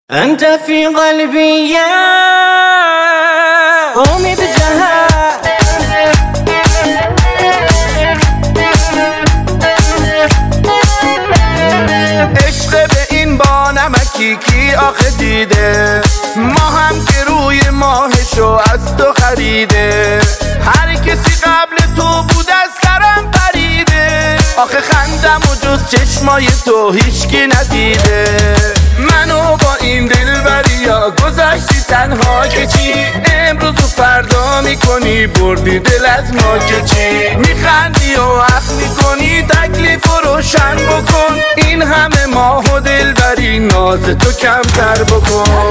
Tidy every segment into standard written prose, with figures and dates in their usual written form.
أنت في قلبي يا امید جهان. عشق به این بانمکی کی آخه دیده، ما هم که روی ماهشو از تو خریده. هر کسی قبل تو بود از سرم پریده، آخه خندم و جز چشمای تو هیچکی ندیده. منو با این دلبریا گذاشتی تنها که چی، امروز و فردا میکنی بردی دل از ما که چی. میخندی و عقل میکنی تکلیف رو روشن بکن، این همه ماه و دلبری ناز تو کمتر بکن.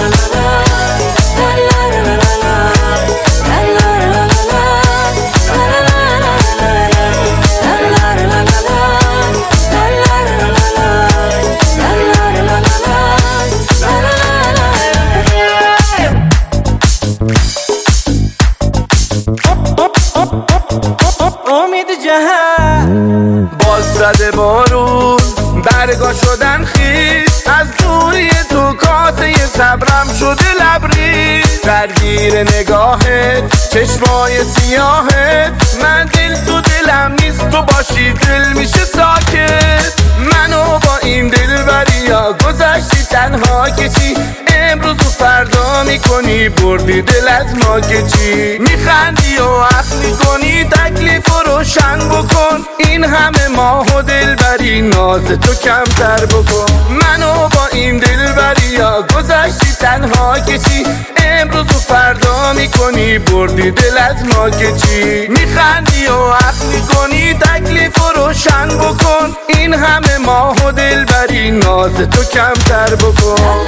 امید جهان. باز زده بارون برگا شدن خیز، از دوری تو کاسه صبرم شده لبریز. درگیر نگاهت چشمای سیاهت، من دل تو دلم نیست تو باشی دل میشه ساکت. منو با این دلبریا گذاشتی تنها که چی، امروز و فردا میکنی بردی دل از ما که چی. میخندی و عقل میکنی تکلیف رو روشن بکن، این همه ماه و دلبری ناز تو کمتر بکن. منو با این دلبریا گذاشتی تنها که چی، امروز و فردا میکنی بردی دل از ما که چی. میخندی و عقل میکنی تکلیف رو روشن بکن، این همه ماه و دلبری ناز تو کمتر بکن.